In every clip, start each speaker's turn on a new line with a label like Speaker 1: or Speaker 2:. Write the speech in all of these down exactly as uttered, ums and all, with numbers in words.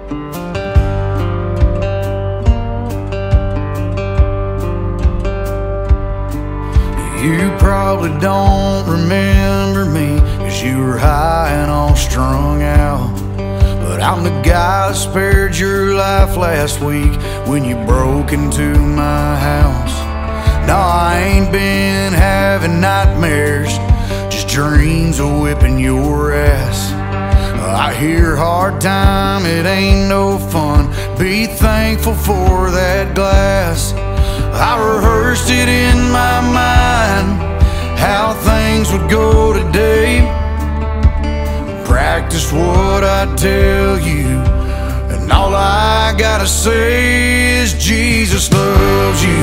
Speaker 1: You probably don't remember me, 'cause you were high and all strung out. But I'm the guy that spared your life last week when you broke into my house. No, I ain't been having nightmares, just dreams of whipping your ass. I hear hard time, it ain't no fun. Be thankful for that glass. I rehearsed it in my mind, how things would go today. Practice what I tell you, and all I gotta say is Jesus loves you.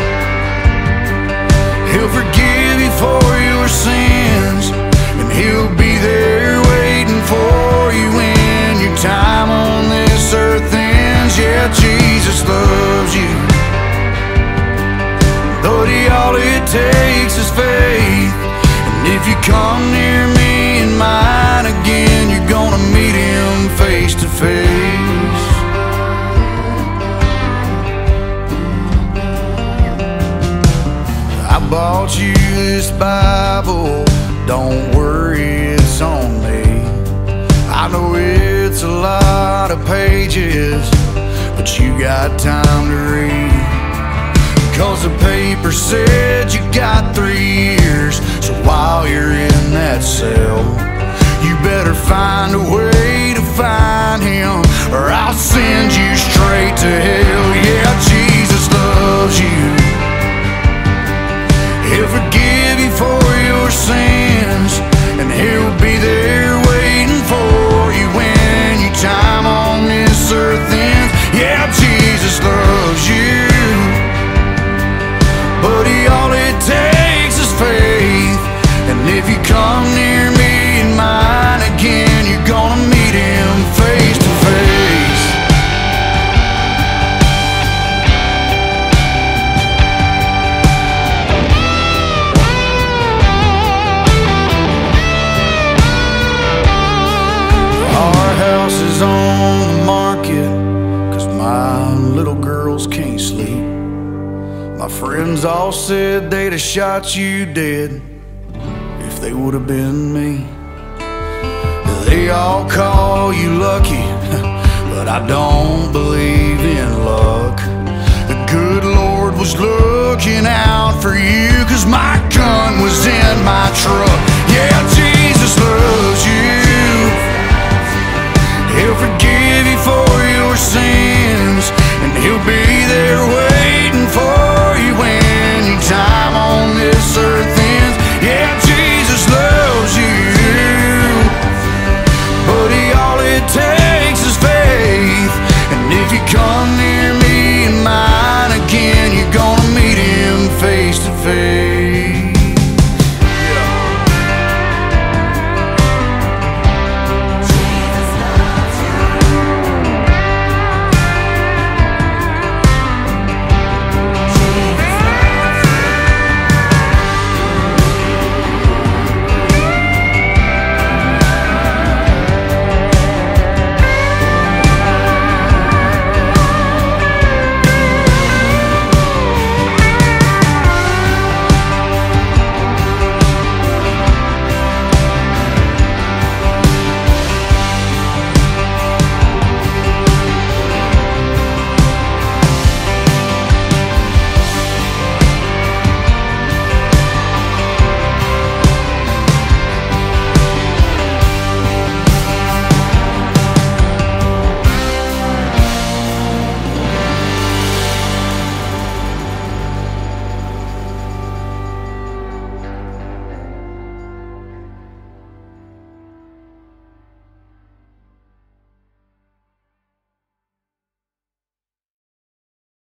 Speaker 1: He'll forgive you for your sins, and He'll be there waiting for you when your time on this earth ends. Yeah, Jesus loves you. Lord, all it takes is faith, and if you come near me and mine again, you're gonna meet Him face to face. I bought you this Bible, don't worry, it's on me. I know it's a lot of pages, but you got time to read. 'Cause the paper said you got three years, so while you're in that cell, you better find a way to find Him, or I'll send you straight to hell. Yeah, Jesus loves you. He'll forgive you for your sins, and He'll be there waiting for you when your time on this earth ends. Yeah, Jesus loves you. Buddy, all it takes is faith, and if you come near me and mine again, you're gonna meet Him face to face. Our house is on the market, 'cause my little girls can't sleep. My friends all said they'd have shot you dead if they would have been me. They all call you lucky, but I don't believe in luck. The good Lord was looking out for you, 'cause my gun was in my truck. Yeah, Jesus.